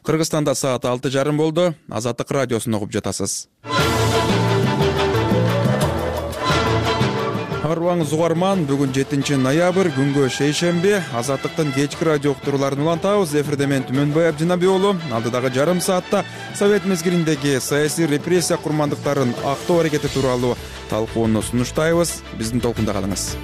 Кыргызстанда саат 6:30 болду. Азаттык радиосун угуп жатасыз. Арыбаңыз угарман, бүгүн 7 ноябрь, күнгө шейшемби. Азаттыктын кечки радио уктурууларын улантабыз. Эфирде мен Түмөнбай Абдинабий уулу. Алдыдагы жарым саатта Совет мезгилиндеги саясий репрессия курмандыктарын актоо аракети тууралуу талкууну сунуштайбыз. Биздин толкунда калыңыз.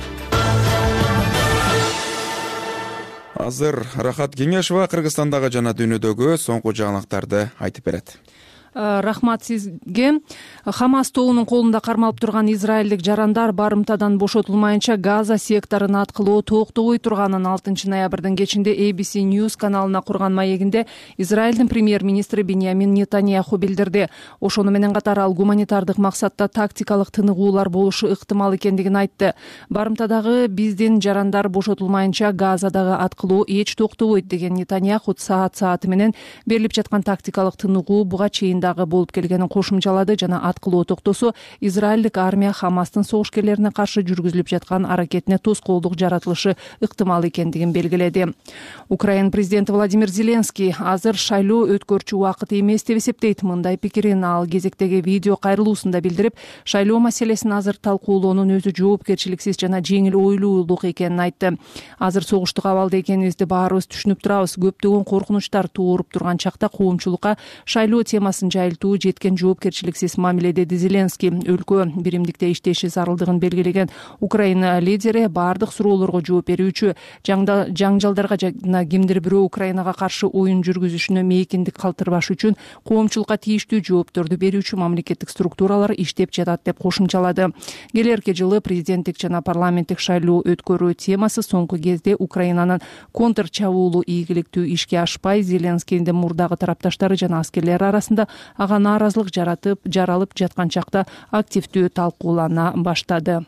Азыр Рахат Кеңешова Кыргызстандагы жана дүйнөдөгү соңку жаңылыктарды айтып берет. Рахмат сизге. Хамас тобунун колунда кармалып турган израилдик жарандар барымтадан бошотулмайынча Газа секторун аткылоо токтобой турганын 6 ноябрдын кечинде ABC News каналына курган маегинде Израилдин премьер-министри Биньямин Нетаньяху билдирди. Ошону менен катар ал гуманитардык максатта тактикалык тыныгуулар болушу ыктымал экендигин айтты. Барымтадагы биздин жарандар бошотулмайынча Газадагы аткылоо эч токтобойт деген Нетаньяху сааты менен берилип жаткан тактикалык тыныгуу буга чейин болуп келгенин кошумчалады жана аткылоо токтосо Израилдик армия Хамастын согушкерлерине каршы жүргүзүлүп жаткан аракетине тоскоолдук жаратылышы ыктымал экендигин белгиледи. Украина президенти Владимир Зеленский азыр шайлоо өткөрчү убакыт эмес деп эсептейт. Мындай пикирин ал кезектеги видео кайрылуусунда билдирип, шайлоо маселесин азыр талкуулоонун өзү жоопкерчиликсиз жана жеңил ойлуулук экенин айтты. Азыр согуштук абалда экенибизди баарыбыз түшүнүп турабыз. Көптөгөн коркунучтар тууруп турган чакта коомчулукка шайлоо темасын жайылтуу жеткен жоопкерчиликсиз мамиле, деди Зеленский. Өлкө биримдикте иштеши зарылдыгын белгилеген Украина лидери баардык суроолорго жооп берүүчү, жаңжалдарга жана кимдир бирөө Украинага каршы оюн жүргүзүшүнө мейкиндик калтырбаш үчүн коомчулукка тийиштүү жоопторду берүүчү мамлекеттик структуралар иштеп жатат деп кошумчалады. Келерки жылы президенттик жана парламенттик шайлоо өткөрүү темасы соңку кезде Украинанын контр чабуулу ийгиликтүү ишке ашпай, Зеленскийдин мурдагы тарапташтары жана аскерлер арасында ага нааразылык жаралып жаткан чакта активдүү талкуулана баштады.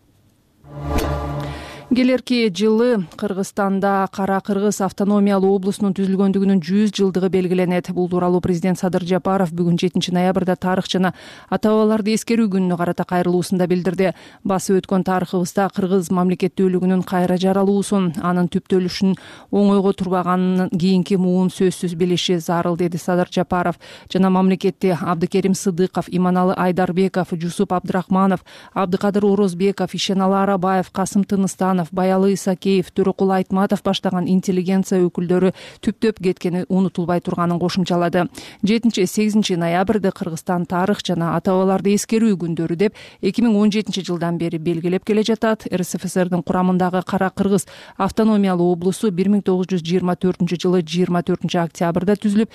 Келерки жылы Кыргызстанда Кара Кыргыз автономиялуу облусунун түзүлгөндүгүнүн 100 жылдыгы белгиленет. Бул тууралуу президент Садыр Жапаров бүгүн 7 ноябрда тарых жана ата бабаларды эскерүү күнүнө карата кайрылуусунда билдирди. Басып өткөн тарыхыбызда кыргыз мамлекеттүүлүгүнүн кайра жаралуусун, анын түптөлүшүн оңойго турбаганын кийинки муун сөзсүз билиши зарыл, деди Садыр Жапаров. Жана мамлекетти Абдыкерим Сыдыков, Иманалы Айдарбеков, Жусуп Абдрахманов, Абдыкадыр Орозбеков, Ишеналы Арабаев, Касым Тыныстанов, Баялы Исакеев, Төрөкул Айтматов баштаган интеллигенция өкүлдөрү түптөп кеткени унутулбай турганын кошумчалады. 7-8 ноябрда Кыргызстан тарых жана ата бабаларды эскерүү күндөрү деп 2017 жылдан бери белгилеп келе жатат. РСФСРдин курамындагы Кара Кыргыз автономиялуу облусу 1924 жылы 24 октябрда түзүлүп,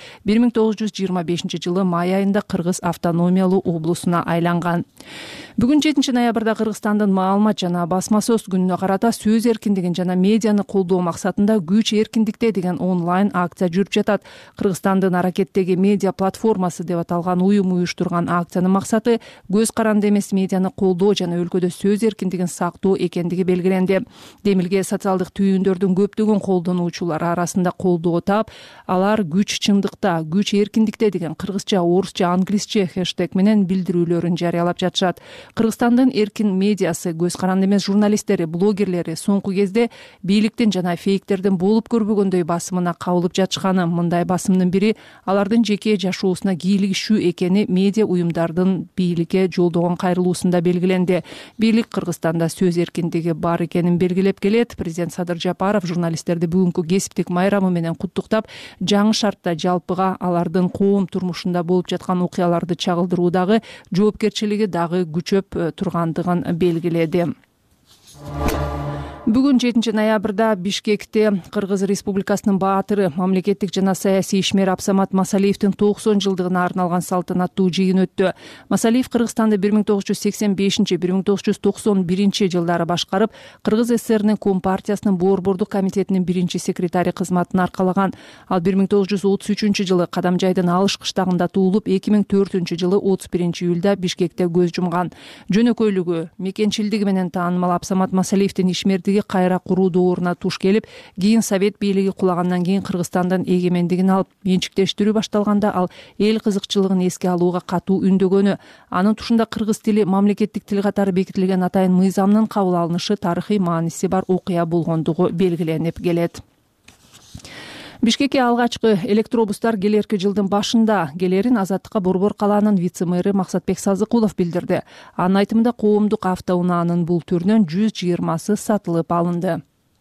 1925 жылы май айында Кыргыз автономиялуу облусуна айланган. Бүгүн 7 ноябрда Кыргызстандын маалымат жана басма сөз күнүнө карата сөз эркиндигин жана медианы колдоо максатында күч эркиндикте деген онлайн акция жүрүп жатат. Кыргызстандын аракеттеги медиа платформасы деп аталган уюм уюштурган акциянын максаты көз каранды эмес медианы колдоо жана өлкөдө сөз эркиндигин сактоо экендиги белгиленди. Демилге социалдык түйүндөрдүн көптөгөн колдонуучулары арасында колдоо таап, алар күч чындыкта, күч эркиндикте деген кыргызча, орусча, англисче хэштег менен билдирүүлөрүн жарыялап жатышат. Кыргызстандын эркин медиасы, көз каранды эмес журналисттери, блогерлери соңку кезде бийликтин жана фейктердин болуп көрбөгөндөй басымына кабылып жатышканы. Мындай басымдын бири алардын жеке жашоосуна кийлигишүү экени медиа уюмдардын бийликке жолдогон кайрылуусунда белгиленди. Бийлик Кыргызстанда сөз эркиндиги бар экенин белгилеп келет. Президент Садыр Жапаров журналисттерди бүгүнкү кесиптик майрамы менен куттуктап, жаңы шартта жалпыга алардын коом турмушунда болуп жаткан окуяларды чагылдыруудагы жоопкерчилиги дагы күчөп тургандыгын белгиледи. Бүгүн 7 ноябрда Бишкекте Кыргыз Республикасынын баатыры, мамлекеттик жана саясий ишмер Абсамат Масалиевдин 90 жылдыгына арналган салтанаттуу жыйын өттү. Масалиев Кыргызстанды 1985-1991 жылдары башкарып, Кыргыз ССРнин Компартиясынын Борбордук комитетинин 1-секретари кызматын аркалаган. Ал 1933 жылы Кадамжайдын Алыш кыштагында туулуп, 2004 жылы 31 июлда Бишкекте көз жумган. Жөнөкөйлүгү, мекенчилдиги менен таанымал Абсамат Масалиевдин ишмердиги кайра куруу дооруна туш келип, кийин Совет бийлиги кулагандан кийин Кыргызстандын эгемендигин алып, менчиктештирүү башталганда ал эл кызыкчылыгын эске алууга катуу үндөгөнү, анын тушунда кыргыз тили мамлекеттик тил катары бекитилген атайын мыйзамдын кабыл алынышы тарыхый мааниси бар окуя болгондугу белгиленип келет. Бишкекке алгачкы электробустар келерки жылдын башында келерин Азаттыкка Борбор калаанын вице-мэрі Максатбек Сазыкулов билдирди. Анын айтымында коомдук автоунаанын бул түрүнөн 120сы сатылып алынды.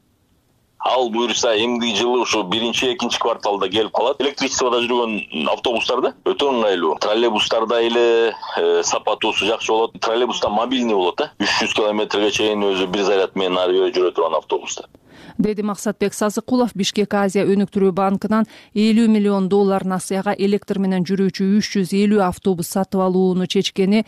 Ал буюрса эмди жылы ушу 1-2 кварталда келип калат. Электричествода жүргөн автобустарда өтө ыңгайлуу. Троллейбустарда эле сапатусу жакшы болот. Троллейбуста мобильный болот да. 300 километрге чейин өзү бир заряд менен ары бери жүрө турган автобустар. Деди Максатбек Сазыкулов. Бишкек Азия өнүктүрүү банкынан $50 миллион насыяга электр менен жүрүүчү 350 автобус сатып алууну чечкени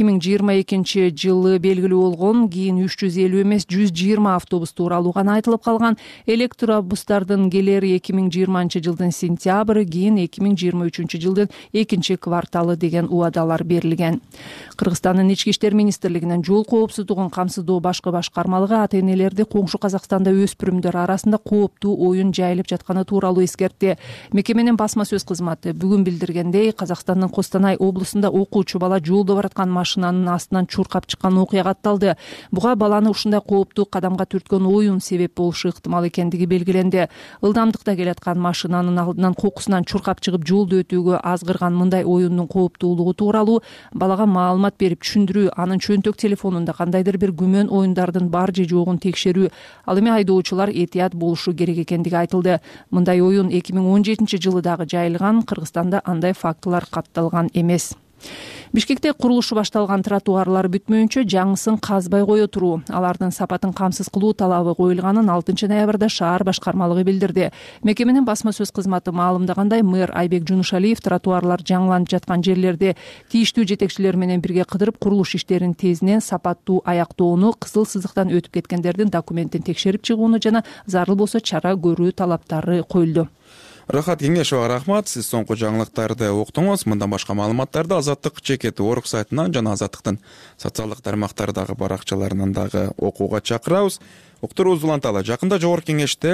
2022 жылы белгилүү болгон. Кийин 350 эмес 120 автобус тууралуу гана айтылып калган. Электробустардын келери 2020 жылдын сентябры, кийин 2023 жылдын 2 кварталы деген убадалар берилген. Кыргызстандын ички иштер министрлигинин жол коопсуздугун камсыздоо башкы башкармалыгы ата-энелерди коңшу Казакстанда өспүрүмдөр арасында кооптуу оюн жайылып жатканы тууралуу эскертти. Мекеменин басма сөз кызматы бүгүн билдиргендей, Казакстандын Костанай облусунда окуучу бала жолдо бараткан машинанын астынан чуркап чыккан окуя катталды. Буга баланы ушундай кооптуу кадамга түрткөн оюн себеп болушу ыктымал экендиги белгиленди. Ылдамдыкта келаткан машинанын алдынан кокусунан чуркап чыгып жолду өтүүгө азгырган мындай оюндун кооптуулугу тууралуу балага маалымат берип түшүндүрүү, анын чөнтөк телефонунда кандайдыр бир күмөн оюндардын бар же жогун текшерүү, ал эми айдоочулар этият болушу керек экендиги айтылды. Мындай оюн 2017 жылы дагы жайылган. Кыргызстанда андай фактылар катталган эмес. Бишкекте курулушу башталган тротуарлар бүтмөйүнчө жаңысын казбай кое туруу, алардын сапатын камсыз кылуу талабы коюлганын 6 ноябрда шаар башкармалыгы билдирди. Мекеменин басма сөз кызматы маалымдагандай, мэр Айбек Жунушалиев тротуарлар жаңыланып жаткан жерлерди тийиштүү жетекчилер менен бирге кыдырып, курулуш иштерин тезинен сапаттуу аяктоону, кызыл сызыктан өтүп кеткендердин документин текшерип чыгууну жана зарыл болсо чара көрүү талаптары коюлду. Рахат Кеңешова, рахмат. Сиз соңку жаңылыктарды уктуңуз. Мындан башка маалыматтарды Азаттык ЖК.org сайтынан жана Азаттыктын социалдык тармактардагы баракчаларынан дагы окууга чакырабыз. Уктуруубуз уланталы. Жакында Жогорку Кеңеште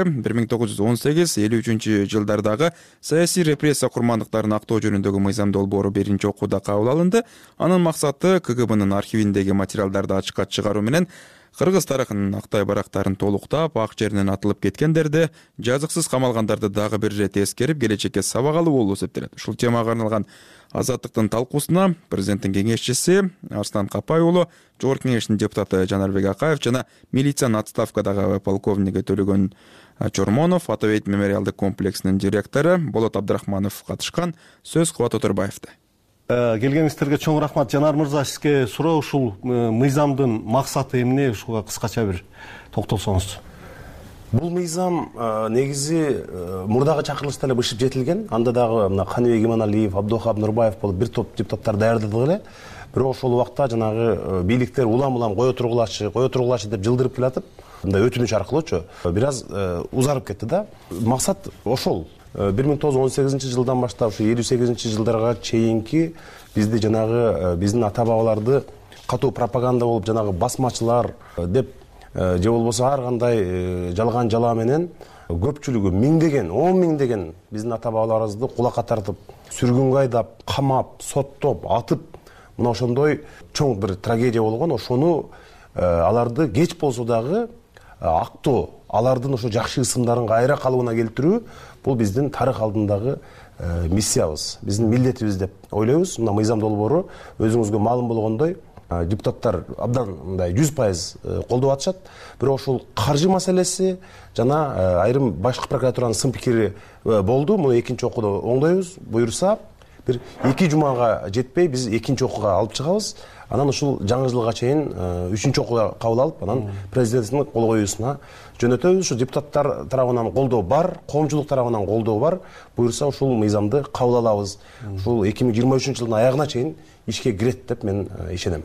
1918-53 жылдардагы саясий репрессия курмандыктарын актоо жөнүндөгү мыйзам долбоору биринчи окууда кабыл алынды. Анын максаты КГБнын архивиндеги материалдарды ачыкка чыгаруу менен кыргыз тарыхынын актай барактарын толуктап, ак жеринен атылып кеткендерди, жазыксыз камалгандарды дагы бир ирет эскерип, келечекке сабак алуу болуп эсептелет. Ушул темага арналган Азаттыктын талкуусуна президенттин кеңешчиси Арслан Капай уулу, Жогорку Кеңештин депутаты Жанарбек Акаев жана милициянын отставкадагы полковниги Төлөгөн Чормонов, Ата Бейт мемориалдык комплексинин директору Болот Абдрахманов катышкан. Сөз Кубат Отурбаевда. Келгениңизге чоң рахмат. Жанар мырза, сизге суроо, ушул мыйзамдын максаты эмне, ушуга кыскача бир токтолсоңуз. Бул мыйзам негизи мурдагы чакырылышта эле бышып жетилген. Анда дагы мына Каныбек Иманалиев, Абдухап Нурбаев болуп бир топ депутаттар даярдадык эле. Бирок ошол убакта жанагы бийликтер улам кое тургулачы деп жылдырып келатып, мындай өтүнүч аркылуучу бир аз узарып кетти да. Максат ошол. 1918 жылдан баштап ушу 58 жылдарга чейинки бизди жанагы биздин ата-бабаларды катуу пропаганда болуп жанагы басмачылар деп же болбосо ар кандай жалган жала менен көпчүлүгү миңдеген, 10 миңдеген биздин ата-бабаларыбызды кулакка тартып, сүргүнгө айдап, камап, соттоп, атып, мына ошондой чоң бир трагедия болгон. Ошону аларды кеч болсо дагы актоо, алардын ошо жакшы ысымдарын кайра калыбына келтирүү бул биздин тарых алдындагы миссиябыз, биздин милдетибиз деп ойлойбуз. Мына мыйзам долбоору өзүңүзгө маалым болгондой депутаттар абдан мындай 100% колдоп атышат. Бирок ошол каржы маселеси жана айрым башкы прокуратуранын сын пикири болду. Муну экинчи окууда оңдойбуз. Буюрса бир 2 жумага жетпей биз экинчи окууга алып чыгабыз. Анан ушул жаңы жылга чейин 3-чү окууга кабыл алып, анан президенттин кол коюусуна жөнөтөбүз. Ушу депутаттар тарабынан колдоо бар, коомчулук тарабынан колдоо бар. Буюрса ушул мыйзамды кабыл алабыз. Ушул 2023 жылдын аягына чейин ишке кирет деп мен ишенем.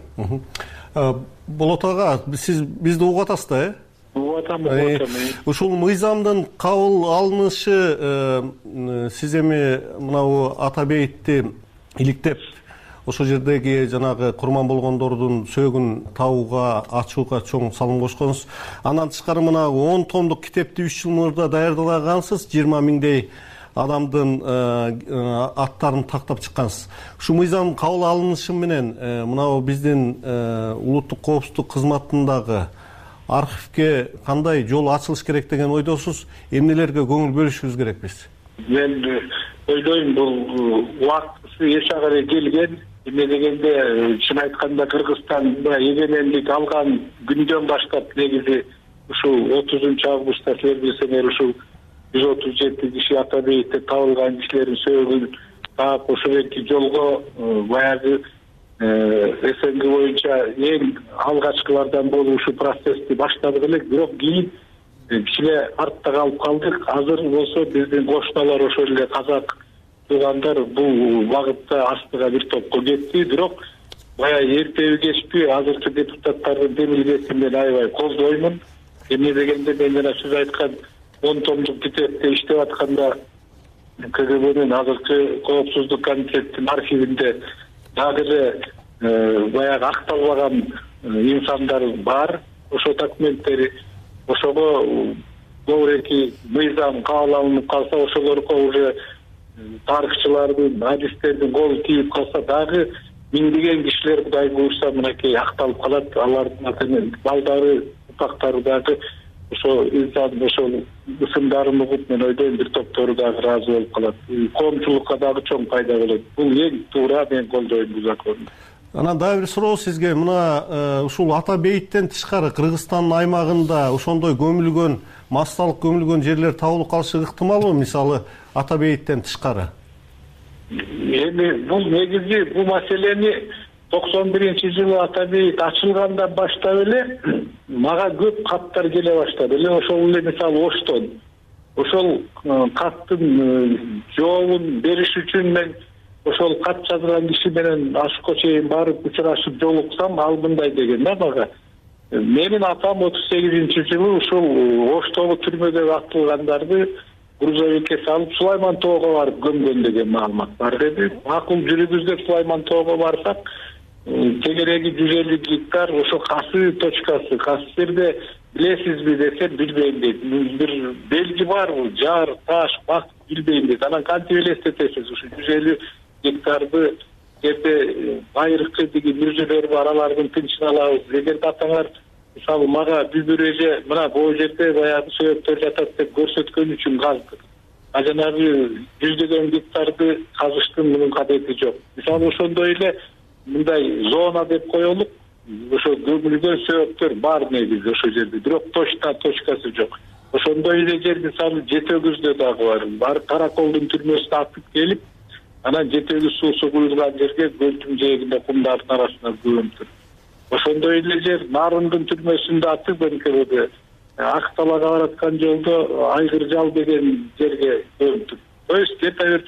Болот ага, сиз бизди угуп атасыз да, угуп атам. Ушул мыйзамдын кабыл алынышы сиз эми мынау Ата Бейтти иликтеп ошол жердеги жанагы курман болгондордун сөөгүн табууга, ачууга чоң салым кошконсуз. Андан тышкары мына 10 томдук китепти 3 жыл мурда даярдагансыз, 20 миңдей адамдын аттарын тактап чыккансыз. Ушу мыйзам кабыл алынышы менен мынау биздин улуттук коопсуздук кызматындагы архивге кандай жол ачылыш керек деген ойдосуз? Эмнелерге көңүл бөлүшүбүз керекпиз? мен ойлойм бул убактысы эч ага келген. Эмне дегенде чын айтканда Кыргызстанда эгемендик алган күндөн баштап негизи ушул 30-августта силер билсеңер ушул 137 киши ата бейитте табылган кишилердин сөөгүн таап ошол эки жолго баягы СНГ боюнча эң алгачкылардан болуп ушул процессти баштадык элек. Бирок кийин кичине артта калып калдык. Азыр болсо биздин кошуналар ошол эле казак туугандар бул багытта астыга бир топко кетти. Бирок баягы эртеби кечпи азыркы депутаттардын демилгесин мен аябай колдоймун. Эмне дегенде мен жана сиз айткан 10 томдук китепте иштеп атканда КГБнын азыркы коопсуздук комитеттин архивинде дагы эле баягы акталбаган инсандар бар. Ошо документтери ошого көбүрөөк мыйзам кабыл алынып калса, ошолорго уже тарыхчылардын, адистердин колу тийип калса дагы миңдеген кишилер Кудай буйрса мынакей акталып калат. Алардын атынан балдары, упактары дагы ошо инсан ошол ысымдарын угуп, мен ойлойм бир топтору дагы ыраазы болуп калат. Коомчулукка дагы чоң пайда болот. Бул эң туура, мен колдойм бул законду. Анан дагы бир суроо сизге. Мына ушул ата бейиттен тышкары Кыргызстандын аймагында ошондой көмүлгөн, массалык көмүлгөн жерлер табылып калышы ыктымалбы, мисалы ата бейиттен тышкары? Эми бул негизи бул маселени 91-жылы ата бейит ачылгандан баштап эле мага көп каттар келе баштады. Эле ошол эле мисалы Оштон. Ошол каттын жообун бериш үчүн мен ошол кат жазган киши менен ашыкка чейин барып учурашып жолуксам, ал мындай деген да мага. Менин атам 38-жылы ушул Оштогу түрмөдө атылгандарды грузовикке салып Сулайман тоого барып көмгөн деген маалымат бар деди. Акыл жүрүбүз деп Сулайман тоого барсак, тегереги 150 гектар ошо касы точкасы. Касы жерде билесизби десем, билбейм дейт. Бир белги барбы, жар, таш, бак, билбейм дейт. Анан кантип элестетесиз ушу 150 гектарды жерде байыркы деген мүржөлөр бар, алардын тынчын алабыз. Эгерде атаңар мисалы мага бир эже мына бул жерде баягы сөйөктөр жатат деп көрсөткөн үчүн каздык. А жанагы 100 гектарды казыштын мунун кадети жок. Мисалы ошондой эле мындай зона деп коелук, ошо көмүлгөн сөйөктөр бар негизи ошол жерде, бирок точкасы жок. Ошондой эле жер мисалы Жетөгүздө дагы бар. Барып Караколдун түрмөсүнө атып келип, анан Жетөгүз суусу куюлган жерге көлдүн жээгинде кумдардын арасына көмүп тур. Ошондой эле жер Нарындын түрмөсүндө атып НКВД Акталага бараткан жолдо Айгыр жал деген жерге көмүп тур. То есть где-то бир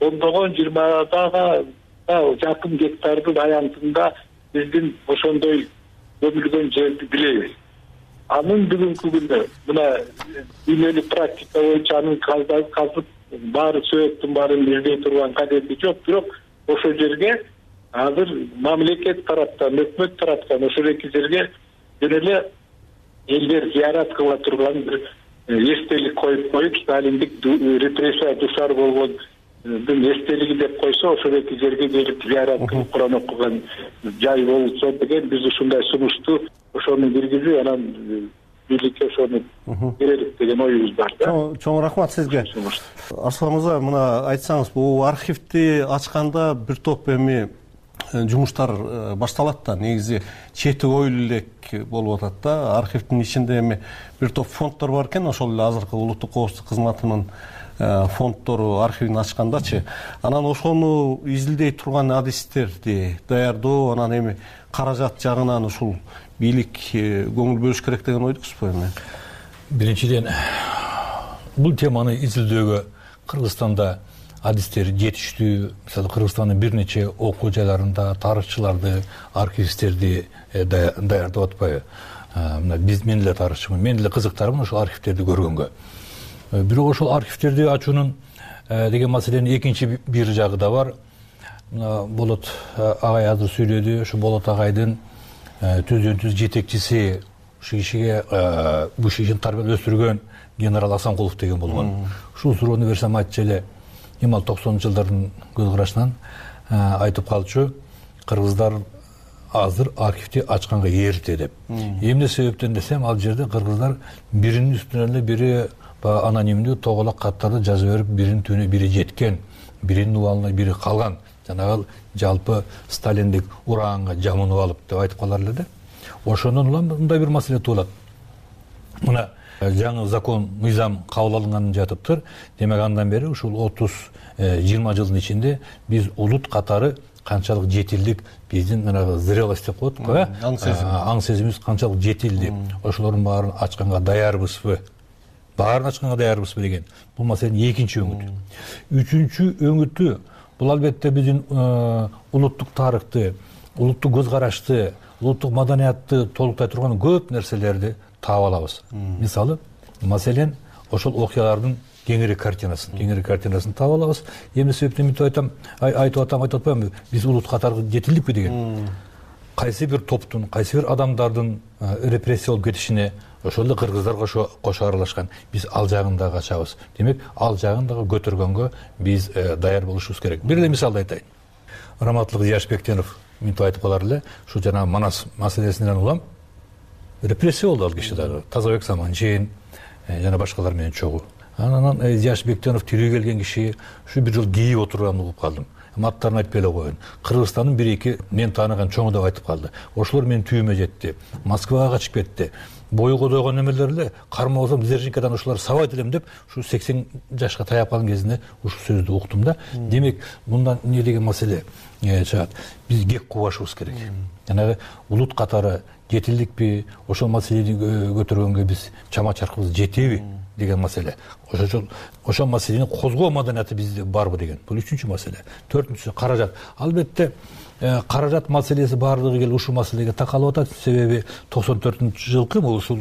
10-20 жакын гектардын аянтында биздин ошондой көмүлгөн жерди билебиз. Анын бүгүнкү күндө мына дүйнөлүк практика боюнча анын казып баары сөйөктүн баарын издей турган кадети жок. Бирок ошол жерге азыр мамлекет тараптан, өкмөт тараптан ошол эки жерге жөн эле элдер зыярат кыла турган бир эстелик коюп, сталиндик репрессия душар болгондун эстелиги деп койсо, ошол эки жерге келип зыярат кылып Куран окуган жай болсо деген биз ушундай сунушту ошону киргизип, анан бийликке ошону берелик деген оюбуз бар да. Чоң рахмат сизге. Арслан мырза, мына айтсаңыз, бул архивди ачканда бир топ эми жумуштар башталат да, негизи чети оюлу элек болуп атат да. Архивдин ичинде эми бир топ фонддор бар экен, ошол эле азыркы улуттук коопсуздук кызматынын фонддору архивин ачкандачы. Анан ошону изилдей турган адистерди даярдоо, анан эми каражат жагынан ушул бийлик көңүл бөлүш керек деген ойдусузбу эми? Биринчиден, бул теманы изилдөөгө Кыргызстанда адистер жетиштүү. Мисалы Кыргызстандын бир нече окуу жайларында тарыхчыларды, архивисттерди даярдап атпайбы? Мен эле тарыхчымын, мен эле кызыктармын ошол архивтерди көргөнгө. Бирок ошол архивтерди ачуунун деген маселенин экинчи бир жагы да бар. Болот агай азыр сүйлөдү, ошо Болот агайдын түздөн-түз жетекчиси, ушул кишиге бул ишин тарбиялап өстүргөн генерал Асанкулов деген болгон. Ушул суроону берсем айтчу эле, эми ал 90-жылдардын көз карашынан айтып калчу, кыргыздар азыр архивди ачканга эрте деп. Эмне себептен десем, ал жерде кыргыздар биринин үстүнөн эле бири баягы анонимдүү тоголок каттарды жазып берип, биринин түнү бири жеткен, биринин убалына бири калган, жанагы жалпы сталиндик ураганга жамынып алып деп айтып калар эле да. Ошондон улам мындай бир маселе туулат. Мына жаңы закон, мыйзам кабыл алынганы жатыптыр. Демек андан бери ушул 30-20 жылдын ичинде биз улут катары канчалык жетилдик, биздин мына зрелость деп коет го, аң сезимибиз канчалык жетилди. Ошолордун баарын ачканга даярбызбы? Баарын ачканга даярбызбы деген. Бул маселенин экинчи өңүтү. Үчүнчү өңүтү бул албетте биздин улуттук тарыхты, улуттук көз карашты, улуттук маданиятты толуктай турган көп нерселерди таап алабыз. Мисалы, маселен, ошол окуялардын кеңири картинасын таап алабыз. Эмне себептен айтып атпайбы, биз улут катары жетилдикпи деген. Кайсы бир топтун, кайсы бир адамдардын репрессия болуп кетишине ошол эле кыргыздар кошо аралашкан. Биз ал жагын да качабыз. Демек, ал жагын да көтөргөнгө биз даяр болушубуз керек. Бир эле мисалды айтайын. Раматлык Зияшбектенов мынтип айтып калар эле, ушу жана Манас маселесинен улам репрессия болду ал киши дагы. Тазабек Саманжин жана башкалар менен чогуу. Анан Зияшбектенов тирүү келген киши ушу бир жыл кейип отурганын угуп калдым. Аттарын айтпай эле коеюн. Кыргызстандын бир-эки мен тааныган чоңу деп айтып калды. Ошолор менин түйүмө жетти. Москвага качып кетти. Бою кодойгон эмелер эле, кармабасам Дзержинкадан ошолор сабайт элем деп, ушу 80 жашка таяп калган кезинде ушу сөздү уктум да. Демек, мындан эмне деген маселе чыгат. Биз кек кубашыбыз керек. Жанагы улут катары жетилдикпи, ошол маселени көтөргөнгө биз чама чаркыбыз жетеби деген маселе. Ошол маселени козгоо маданияты бизде барбы деген. Бул үчүнчү маселе. Төртүнчүсү каражат. Албетте каражат маселеси бардыгы келип ушул маселеге такалып атат. Себеби 94-жылкы ушул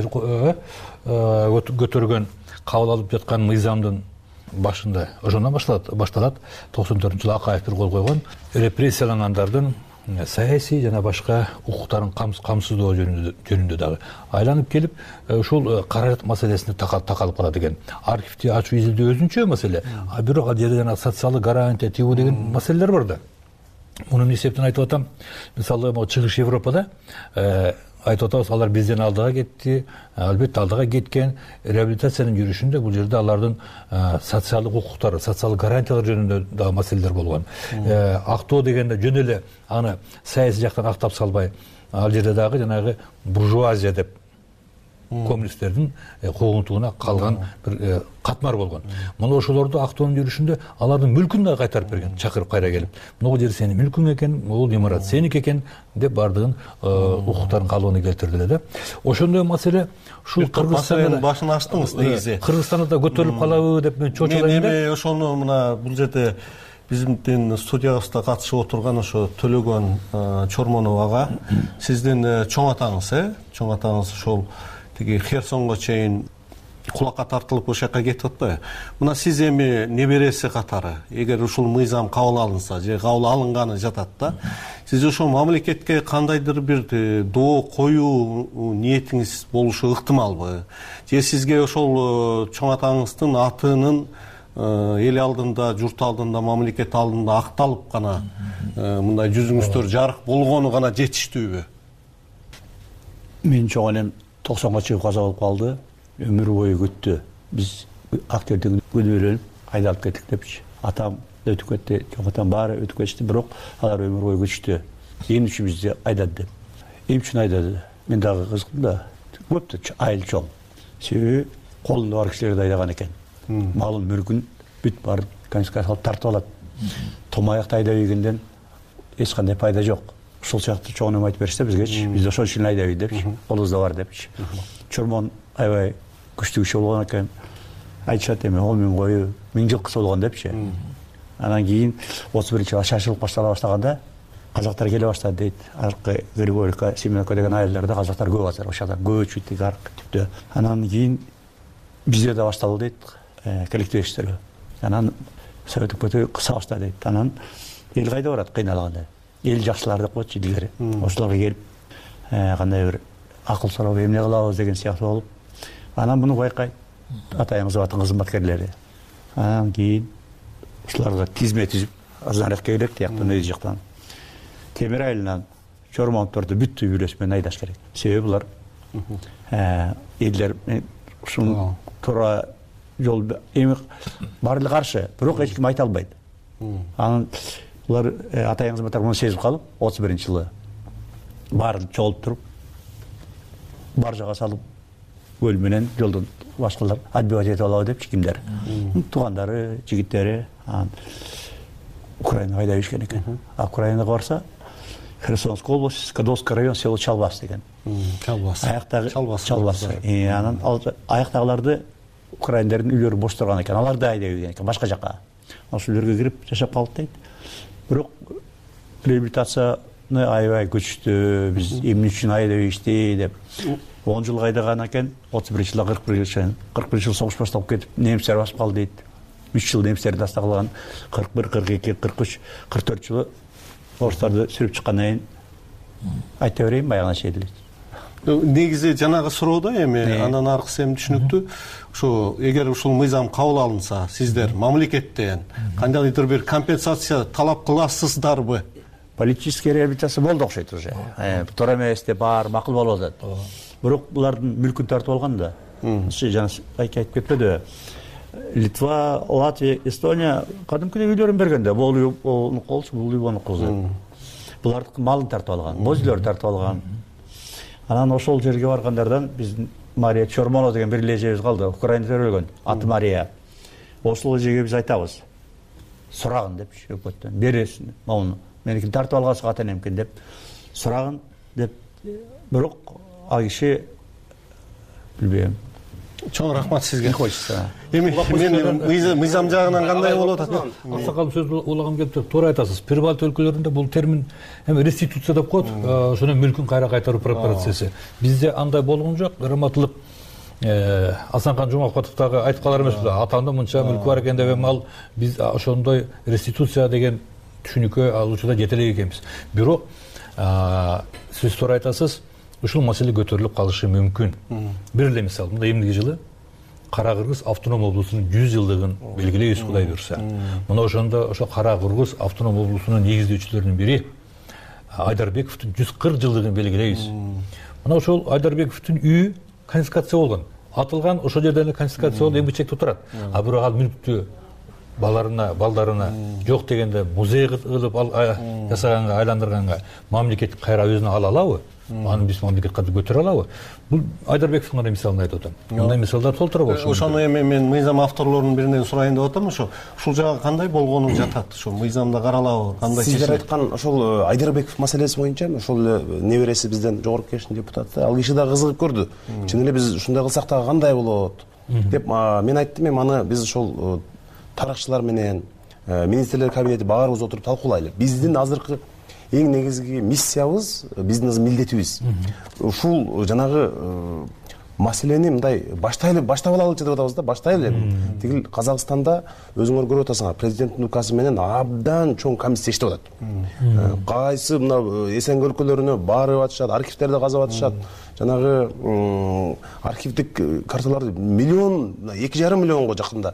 көтөргөн, кабыл алып жаткан мыйзамдын башында ошондон башталат. 94-жылы Акаев бир кол койгон репрессиялангандардын саясий жана башка укуктарын камсыздоо жөнүндө дагы айланып келип, ушул каражат маселесине такалып калат экен. Архивди ачуу изилдөө өзүнчө маселе, бирок ал жерде жана социалдык гарантия тигүү деген маселелер бар да. Муну эмне себептен айтып атам? Мисалы, чыгыш Европада айтып атабыз, алар бизден алдыга кетти. Албетте алдыга кеткен реабилитациянын жүрүшүндө бул жерде алардын социалдык укуктары, социалдык гарантиялар жөнүндө дагы маселелер болгон. Актоо дегенде жөн эле аны саясий жактан актап салбай, ал жерде дагы жанагы буржуазия деп коммунисттердин куугунтугуна калган бир катмар болгон. Мына ошолорду актоонун жүрүшүндө алардын мүлкүн да кайтарып берген, чакырып кайра келип. Могу жер сенин мүлкүң экен, могу имарат сеники экен деп бардыгын укуктарын калыбына келтирди эле да. Ошондой маселе ушул Кыргызстандын башын ачтыңыз негизи. Кыргызстанда да көтөрүлүп калабы деп мен чочулайм да. Мен ошону мына бул жерде биздин студиябызда катышып отурган ошо Төлөгөн Чормонов ага, сиздин чоң атаңыз, чоң атаңыз ошол тиги Херсонго чейин кулакка тартылып ошол жака кетип атпайбы? Мына сиз эми небереси катары, эгер ушул мыйзам кабыл алынса, же кабыл алынганы жатат да, сиз ошол мамлекетке кандайдыр бир доо коюу ниетиңиз болушу ыктымалбы? Же сизге ошол чоң атаңыздын атынын эл алдында, журт алдында, мамлекет алдында акталып гана мындай жүзүңүздөр жарык болгону гана жетиштүүбү? Мен чоң энем 90-га чейин каза болуп калды. Өмүр бою күттү. Биз актерден күнөөлөнүп айдалып кеттик депчи. Атам өтүп кетти, чоң атам баары өтүп кетти, бирок алар өмүр бою күчтү. Эмне үчүн бизди айдады деп. Эмне үчүн айдады? Мен дагы кызыктым да. Көптү айыл чоң. Себеби колунда бар кишилерди айдаган экен. Малын, мүлкүн бүт бар конфискация кылып тартып алат. Томаякты айдап ийгенден эч кандай пайда жок. Ушул сыяктуу чоң айтып беришсе бизгечи, биз ошол үчүн айдабыз депчи, колубузда бар депчи. Чормон аябай күчтүү киши болгон экен. Айтышат эми, ол мен бою 1000 жылкысы болгон депчи. Анан кийин 31-жылы шашылып баштала баштаганда казактар келе баштады дейт. Аркы Григорьевка, Семеновка деген айылдарда казактар көп азыр, ошол жакта көчүт аркы типтөө. Анан кийин бизде да башталды дейт, коллектив иштерге. Анан совет өкмөтү кыса баштады дейт. Анан эл кайда барат кыйналганда? Эл жакшылар деп коечу илгери. Ошолорго келип, кандай бир акыл сурап эмне кылабыз деген сыяктуу болуп, анан муну байкайт атайыңыз батын кызматкерлери. Анан кийин ушуларга тизме түзүп, азаныраак керек тияктан өз жактан. Темир айылынан Чормоновдорду бүт үйлөс менен айдаш керек. Себеби булар элдер ушул туура жол эми баары эле каршы, бирок эч ким айта албайт. Анан булар атайыңыз батар муну сезип калып 31-жылы баарын чогултуп туруп баржага салып көл менен жолдон башкалар отбивать этип алабы депчи кимдер. Туугандары, жигиттери Украинага айдап ишкен экен. Украинага барса Херсонская область, Скадовский район, село Чалбас деген. Чалбас. Чалбас. Анан аяктагыларды украиндердин үйлөрү бош турган экен. Аларды айдап ийген экен башка жака. Ошол үйлөргө кирип жашап калып дейт. Бирок реабилитацияны аябай көчтү. Биз эмне үчүн айдап ийишти деп 10 жыл айдаган экен. 31-жылда 41-жыл согуш башталып кетип, немистер басып калды дейт. 3 жыл немистерди астагылган 41, 42, 43, 44 жылы орустарды сүрүп чыккандан кийин айта берейин баягына чейин эле. Негизи жанагы суроодо эми андан аркысы эми түшүнүктүү. Ошо эгер ушул мыйзам кабыл алынса, сиздер мамлекеттен кандайдыр бир компенсация талап кыласыздарбы? Политическая реабилитация болду окшойт уже. Туура эмес деп баары макул болуп атат. Бирок булардын мүлкүн тартып алган да. Жана айтып кетпеди. Литва, Латвия, Эстония кадимкидей үйлөрүн берген да. Бул үй колчу, бул үй бону кылды. Булардын малын тартып алган, боз үйлөрүн тартып алган. Анан ошол жерге баргандардан биздин Мария Чормонова деген бир эжебиз калды. Украинада өлгөн. Аты Мария. Ошол эжеге биз айтабыз. Сурагын деп өкмөттөн бересин. Муну меникин тартып алгансыз ата энемкен деп сурагын деп. Бирок ал киши билбейм. Чоң рахмат сизге. Эми мен мыйзам жагынан кандай болуп атат? Аксакал сөз улагым келип туура айтасыз. Прибалт өлкөлөрүндө бул термин эми реституция деп коет. Ошону мүлкүн кайра кайтаруу процесси. Бизде андай болгон жок. Грамоталык Асанкан Жумакбатовдагы айтып калар эмеспиз. Атамда мынча мүлкү бар экен деп ал биз ошондой реституция деген түшүнүккө алуучуда жете элек экенбиз. Бирок сиз туура айтасыз. Ушул маселе көтөрүлүп калышы мүмкүн. Бир эле мисал, мында эмдиги жылы Кара Кыргыз автоном облусунун 100 жылдыгын белгилейбиз, Кудай буйрса. Мына ошондо ошо Кара Кыргыз автоном облусунун негиздөөчүлөрүнүн бири Айдарбековдун 140 жылдыгын белгилейбиз. Мына ошол Айдарбековдун үйү конфискация болгон. Атылган ошол жерден конфискация болуп эмгичекте турат. А бирок ал мүлктү балдарына жок дегенде музей кылып жасаганга, айландырганга мамлекет кайра өзүнө ала алабы? Аны биз мамлекет катып көтөрө алабы? Бул Айдарбековдун гана мисалын айтып атам. Мындай мисалдар толтура болушу. Ошону эми мен мыйзам авторлорунун биринен сурайын деп атам. Ошо ушул жагы кандай болгону жатат? Ошо мыйзамда каралабы? Кандай чечим? Сиздер айткан ошол Айдарбеков маселеси боюнча ошол небереси бизден жогорку кеңештин депутаты, ал киши да кызыгып көрдү. Чын эле биз ушундай кылсак дагы кандай болот деп мен айттым, эми аны биз ошол тарыхчылар менен министрлер кабинети баарыбыз отуруп талкуулайлы. Биздин азыркы эң негизги миссиябыз, биздин милдетибиз. Ушул жанагы маселени мындай баштап алалычы деп атабыз да, баштайлы. Тигил Казакстанда өзүңөр көрүп атасыңар, президенттин указы менен абдан чоң комиссия иштеп атат. Кайсы мына Эсенги өлкөлөрүнө барып атышат, архивтерди казып атышат. Жанагы архивдик карталарды 2,5 миллионго жакында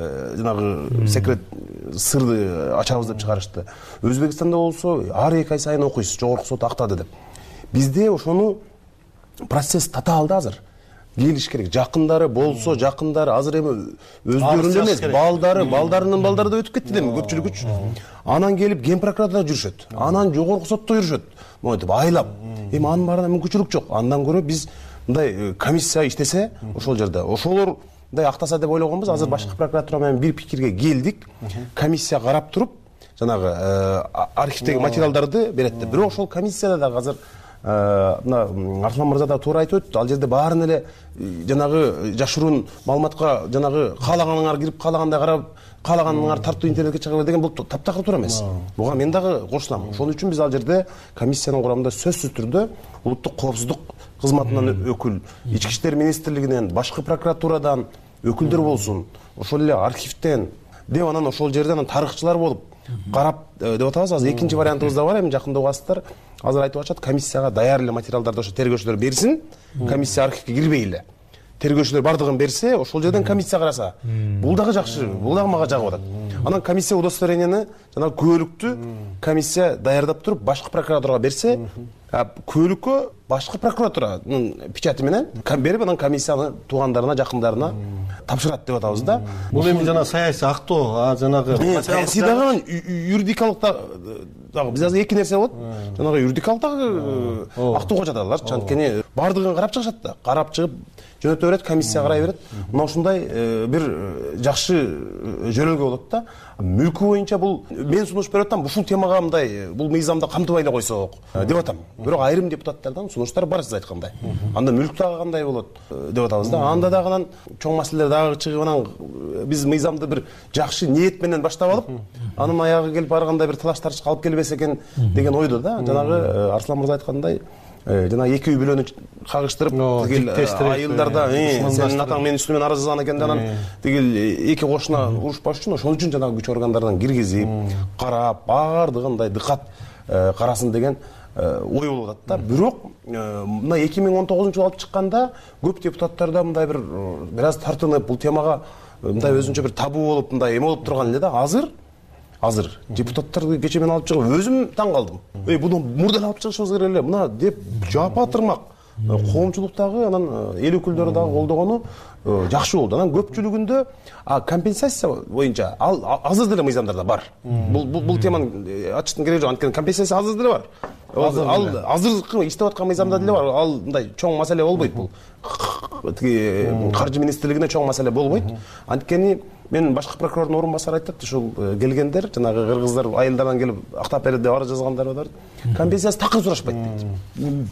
жанагы секрет сырды ачабыз деп чыгарышты. Өзбекстанда болсо ар 2 ай сайын окуйсуз, жогорку сот актады деп. Бизде ошону процесс татаалды азыр. Келиш керек. Жакындары болсо, жакындары азыр эми өздөрүнүн эмес, балдарынын балдары да өтүп кетти деми көпчүлүк үчүн. Анан келип Ген прокуратурада жүрүшөт. Анан жогорку сотто жүрүшөт. Монтип айлап. Эми анын баарына мүмкүнчүлүк жок. Андан көрө биз мындай комиссия иштесе, ошол жерде ошолор мындай актаса деп ойлогонбуз. Азыр башкы прокуратура менен бир пикирге келдик. Комиссия карап туруп, жанагы архивдеги материалдарды берет деп. Бирок ошол комиссияда дагы азыр мына Арслан мырза да туура айтып өттү. Ал жерде баарын эле жанагы жашыруун маалыматка жанагы каалаганыңар кирип, каалагандай карап, каалаганыңар тартуу интернетке чыга бер деген бул таптакыр туура эмес. Буга мен дагы кошулам. Ошон үчүн биз ал жерде комиссиянын курамында сөзсүз түрдө улуттук коопсуздук кызматынан өкүл, ички иштер министрлигинен, башкы прокуратурадан өкүлдөр болсун, ошол эле архивден деп анан ошол жерде анан тарыхчылар болуп карап деп атабыз. Азыр экинчи вариантыбыз да бар. Эми жакында угасыздар азыр айтып атышат, комиссияга даяр эле материалдарды ошо тергөөчүлөр берсин, комиссия архивге кирбей эле. Тергөөчүлөр бардыгын берсе, ошол жерден комиссия караса. Бул дагы жакшы, бул дагы мага жагып атат. Анан комиссия удостоверениени, жанагы күбөлүктү комиссия даярдап туруп, башкы прокуратурага берсе, көлүккө башкы прокуратуранын печати менен берип анан комиссияны туугандарына жакындарына тапшырат деп атабыз да. Бул эми жана саясий актоо, жанагы саясий дагы юридикалык дагы биз азыр эки нерсе болот. Жанагы юридикалык дагы актоого жатат алар. Анткени бардыгын карап чыгышат да. Карап чыгып жөнөтө берет, комиссия карай берет. Мына ушундай бир жакшы жөнөлгө болот да. Мүлкү боюнча бул мен сунуш берип атам, ушул темага мындай бул мыйзамда камтыбай эле койсок деп атам. Бирок айрым депутаттардан сунуштар бар, сиз айткандай. Анда мүлк дагы кандай болот деп атабыз да. Анда дагы анан чоң маселелер дагы чыгып анан биз мыйзамды бир жакшы ниет менен баштап алып, анын аягы келип барганда бир талаш тарчыкка алып келбесе экен деген ойдо да. Жанагы Арслан мырза айткандай жана эки үй бүлөнү кагыштырып тигил айылдарда сенин атаң менин үстүмөн арыз жазган экен анан тигил эки кошуна урушпаш үчүн ошол үчүн жанагы күч органдардан киргизип карап бардыгындай дыкат карасын деген ой болуп атат да. Бирок мына 2019-жылы алып чыкканда көп депутаттарда мындай бир аз тартынып бул темага мындай өзүнчө бир табу болуп мындай эме болуп турган эле да. Азыр депутаттарды кече мен алып чыгып өзүм таң калдым. Буну мурдан алып чыгышыбыз керек эле мына деп жапатырмак. Коомчулуктагы анан эл өкүлдөрү дагы колдогону жакшы болду. Анан көпчүлүгүндө компенсация боюнча азыр деле мыйзамдарда бар. Бул теманы ачыштын кереги жок. Анткени компенсация азыр деле бар. Азыркы иштеп аткан мыйзамда деле бар. Ал мындай чоң маселе болбойт бул. Каржы министрлигине чоң маселе болбойт. Анткени мен башкы прокурордун орун басары айтат, ушул келгендер, жанагы кыргыздар айылдардан келип актап берди деп арыз жазгандар бар. Компенсация такыр сурашпайт дейт.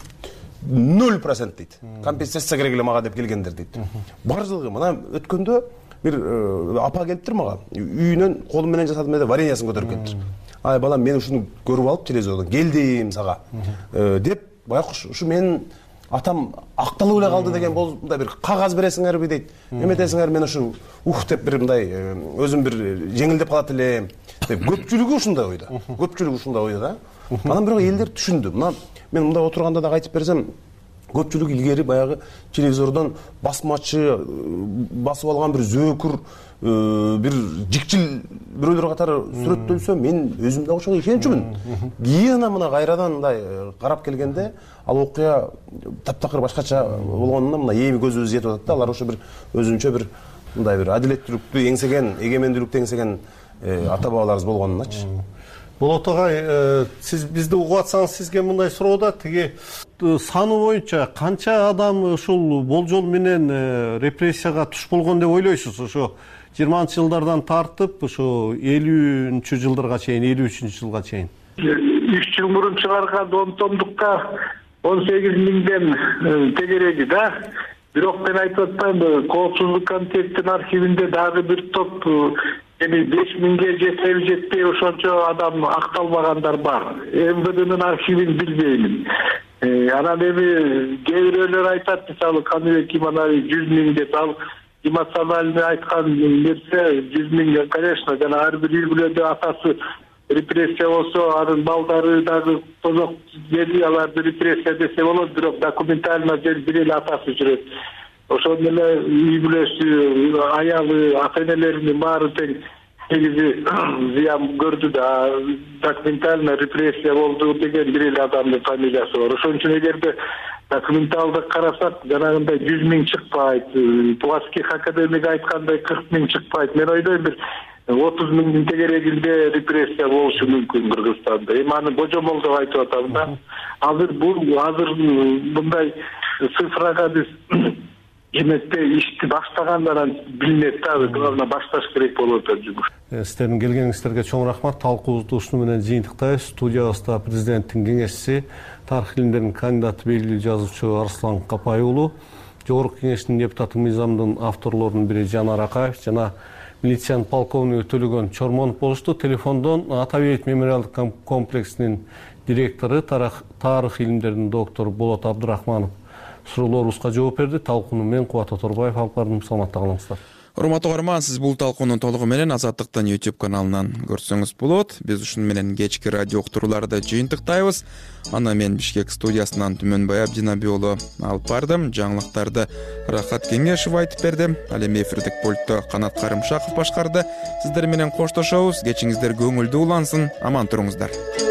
0% дейт. Компенсация керек эле мага деп келгендер дейт. Бардыгы мына өткөндө бир апа келиптир мага. Үйүнөн колу менен жасадым деп вареньясын көтөрүп келиптир. Ай балам, мен ушуну көрүп алып телевизордон келдим сага деп, байкуш ушу менин атам акталып эле калды деген болуп мындай бир кагаз бересиңерби дейт. Эметесиңер, мен ушу деп бир мындай өзүм бир жеңилдеп калат элем деп. Көпчүлүгү ушундай ойдо да. Анан бирок элдер түшүндү. Мына мен мындай отурганда да айтып берсем, көпчүлүк илгери баягы телевизордон басмачы басып алган бир зөөкүр бир жикчил бирөөлөр катары сүрөттөлсө мен өзүм да ошого ишенчүмүн. Кийин мына кайрадан мындай карап келгенде ал окуя таптакыр башкача болгонуна мына эми көзүбүз жетип атат да. Алар ошо бир өзүнчө бир мындай бир адилеттүүлүктү эңсеген, эгемендүүлүктү эңсеген ата бабаларыбыз болгонуначы. Болот агай, сиз бизди угуп атсаңыз, сизге мындай суроо да, тиги саны боюнча канча адам ушул болжол менен репрессияга туш болгон деп ойлойсуз? Ошо 20-жылдардан тартып, ошо 50-чү жылдарга чейин, 53-жылга чейин. 3 жыл мурун чыгарган 10 томдукта 18 миңден тегереги да. Бирок мен айтып атпаймынбы, Коопсуздук комитетинин архивинде дагы бир топ 5 миңге жетеби жетпей ошончо адам акталбагандар бар. МВДнын архивин билбеймин. Анан эми кээ бирөөлөр айтат, мисалы Каныбек Иманалиев 100 миң деп, ал эмоциональный айткан нерсе 100 миң, конечно, жана ар бир үй бүлөдө атасы репрессия болсо, анын балдары дагы тозок жери, аларды репрессия десе болот, бирок документально бир эле атасы жүрөт. Ошол эле үй бүлөсү, аялы, ата-энелеринин баары тең негизи зыян көрдү да, документально репрессия болду деген бир эле адамдын фамилиясы бар. Ошон үчүн эгерде документалды карасак, жанагындай 100 миң чыкпайт, Пулатских академик айткандай 40 миң чыкпайт. Мен ойдойм бир 30 миңдин тегерегинде репрессия болушу мүмкүн Кыргызстанда. Эми аны божомол деп айтып атам да. Азыр мындай цифрага биз эместе ишти баштагандан билинет да, главное башташ керек болуп атат жумуш. Сиздердин келгениңиздерге чоң рахмат. Талкуубузду ушуну менен жыйынтыктайбыз. Студиябызда президенттин кеңешчиси, тарых илимдеринин кандидаты, белгилүү жазуучу Арслан Капай уулу, Жогорку кеңештин депутаты, мыйзамдын авторлорунун бири Жанар Акаев жана милициянын полковниги Төлөгөн Чормонов болушту. Телефондон Ата Бейит мемориалдык комплексинин директору, тарых илимдеринин доктору Болот Абдырахманов суроолорубузга жооп берди. Талкууну мен Кубат Оторбаев алып бардым. Саламатта калыңыздар. Урматтуу угарман, сиз бул талкууну толугу менен Азаттыктын YouTube каналынан көрсөңүз болот. Биз ушуну менен кечки радио уктурууларды жыйынтыктайбыз. Аны мен Бишкек студиясынан Түмөнбай Абдинаби уулу алып бардым. Жаңылыктарды Рахат Кеңешев айтып берди. Ал эми эфирдик пультту Канат Карымшаков башкарды. Сиздер менен коштошобуз. Кечиңиздер көңүлдүү улансын. Аман туруңуздар.